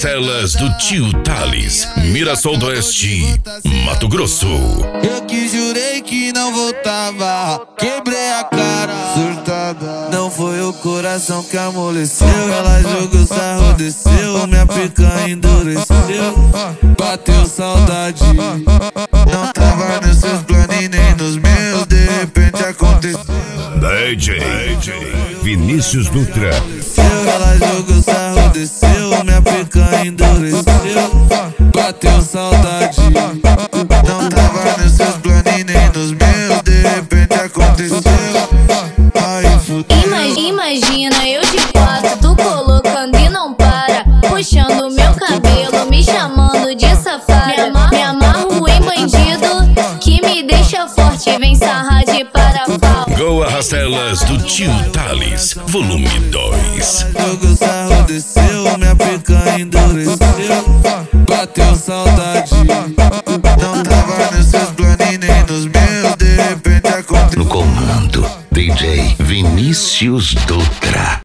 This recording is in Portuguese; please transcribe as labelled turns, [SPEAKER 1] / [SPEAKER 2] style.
[SPEAKER 1] Rastelas do Tio Thales, Mirassol do Oeste, Mato Grosso.
[SPEAKER 2] Eu que jurei que não voltava, quebrei a cara, surtada. Não foi o coração que amoleceu, ela jogou sarro, desceu, minha pica endureceu. Bateu saudade, não tava nos seus planos e nem nos meus, de repente aconteceu.
[SPEAKER 1] DJ Vinícius Dutra.
[SPEAKER 2] Ela jogou sarro, desceu, minha pica endureceu. Bateu saudade, não tava nos seus planos e nem nos meus, de repente aconteceu. Ai, fudeu.
[SPEAKER 3] Imagina eu de quatro, tu colocando e não para, puxando meu cabelo, me chamando de safada. Me amarro em bandido, que me deixa forte, vem sarrar de parafal.
[SPEAKER 1] Goa Rastelas do Tio Thales, volume 2.
[SPEAKER 2] Jogou sarro, desceu, minha pica endureceu. Bateu saudade, não tava nos seus planos e nem nos meus, de repente aconteceu.
[SPEAKER 4] No comando, DJ Vinícius Dutra.